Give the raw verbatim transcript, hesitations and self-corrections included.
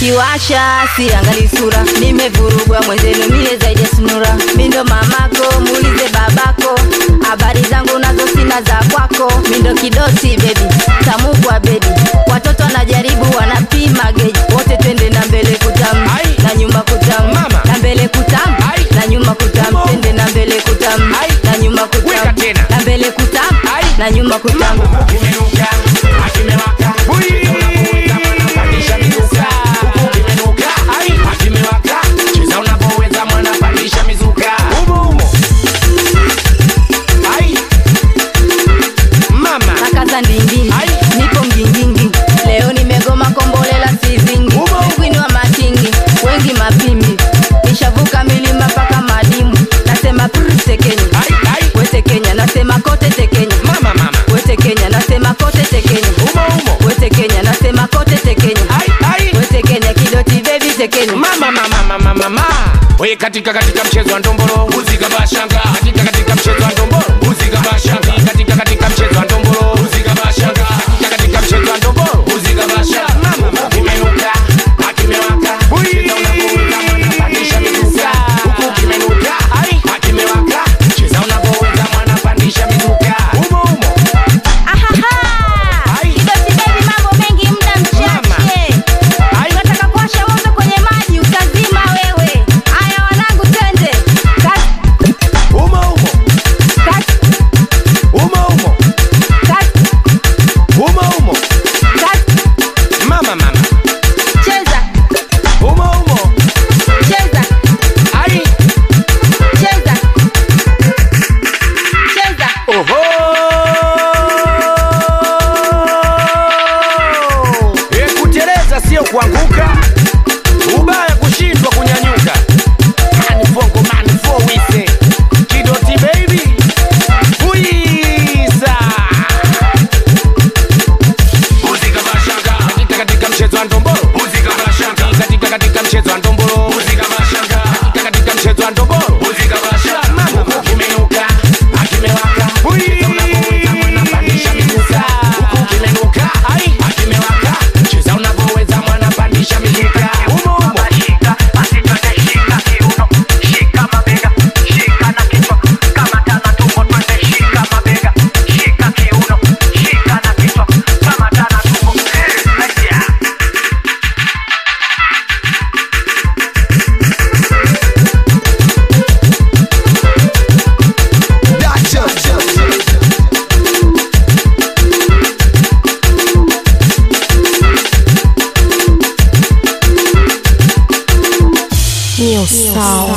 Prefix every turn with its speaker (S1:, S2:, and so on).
S1: kiwasha siangali sura, nimevurugwa mwenzenu mie zaidi sunura. Mindo mamako muulize babako, habari zangu nazo sina za kwako. Mindo kidoti baby, tamu kwa baby, watoto wanajaribu wanapima geji. Wote twende na mbele kutamu, na nyuma kutamu, na mbele kutamu, na nyuma kutamu. Twende na mbele kutamu, na nyuma kutamu, na mbele kutamu, na nyuma kutamu.
S2: Kimenuka, kimewaka, unapoweza mwana pandisha mizuka. Kimenuka, kimewaka, cheza unapoweza mwana pandisha mizuka. Umo umo. Ai. Mama.
S1: Nakaza ndindindi, nipo mgingingi. Leo nimegoma kombolela sizingi. Mwini wa matingi, wengi mapimbi. Nishavuka milima paka madimu. Nasema prrr tekenya, wete Kenya. Nasema kote tekenya,
S2: mama mama.
S1: Wete Kenya, nasema kote tekenya.
S2: Umo umo.
S1: Wete Kenya, nasema kote tekenya. Wete Kenya, kidoti baby tekenya.
S2: Mama mama mama mama. Oye katika katika mchezo wa ndombolo, muzika bashanga. Katika katika mchezo wa ndombolo, muzika bashanga. Katika katika mchezo wa ndombolo, muzika bashanga. Katika katika mchezo wa ndombolo, muzika bashanga. Mama mama. Kimenuka, kimewaka. Cheza unapoweza mwana pandisha mizuka. Huku kimenuka, kimewaka. Cheza unapoweza mwana pandisha mizuka. Umo umo.
S1: Ahaha! Kidoti baby, mambo mengi muda mchache. Unataka kuwasha moto kwenye maji utazima wewe. Haya wanangu twende. Kasi,
S2: Umo umo.
S1: kasi,
S2: Umo umo.
S1: kasi,
S2: Umo umo.
S1: kasi.
S2: Mama mama.
S1: Cheza,
S2: Umo umo.
S1: cheza,
S2: Ai.
S1: cheza. Cheza.
S2: Oho! E, kuteleza sio kuanguka, ubaya kushindwa kunyanyuka. Mani fongo mani fo wise Kidoti baby Uiza Muzika bashanga Katika katika mchezo wa ndombolo, muzika bashanga. Katika katika mchezo wa ndombolo, muzika bashanga. Katika katika mchezo wa ndombolo, muzika bashanga. Mama kimenuka, kimewaka. Cheza unapoweza mwana pandisha mizuka. Huku kimenuka, kimewaka. Cheza unapoweza mwana pandisha mizuka. Umo umo.
S3: New sound.